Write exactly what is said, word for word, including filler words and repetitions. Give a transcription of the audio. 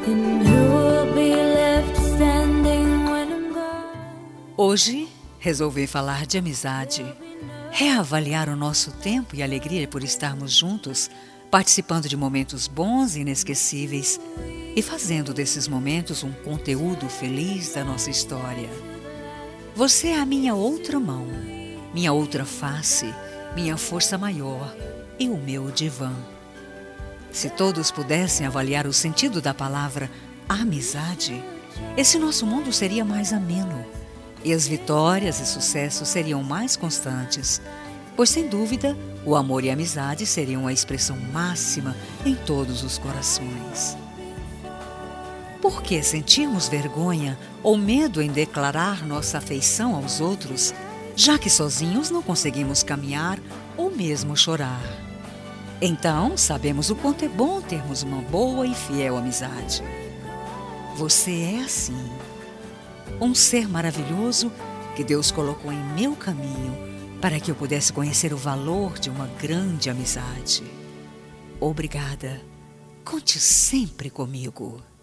And who will be left standing when I'm gone? Hoje, resolvi falar de amizade, reavaliar o nosso tempo e alegria por estarmos juntos, participando de momentos bons e inesquecíveis e fazendo desses momentos um conteúdo feliz da nossa história. Você é a minha outra mão, minha outra face, minha força maior e o meu divã. Se todos pudessem avaliar o sentido da palavra amizade, esse nosso mundo seria mais ameno e as vitórias e sucessos seriam mais constantes, pois sem dúvida o amor e a amizade seriam a expressão máxima em todos os corações. Por que sentirmos vergonha ou medo em declarar nossa afeição aos outros, já que sozinhos não conseguimos caminhar ou mesmo chorar? Então, sabemos o quanto é bom termos uma boa e fiel amizade. Você é assim, um ser maravilhoso que Deus colocou em meu caminho para que eu pudesse conhecer o valor de uma grande amizade. Obrigada. Conte sempre comigo.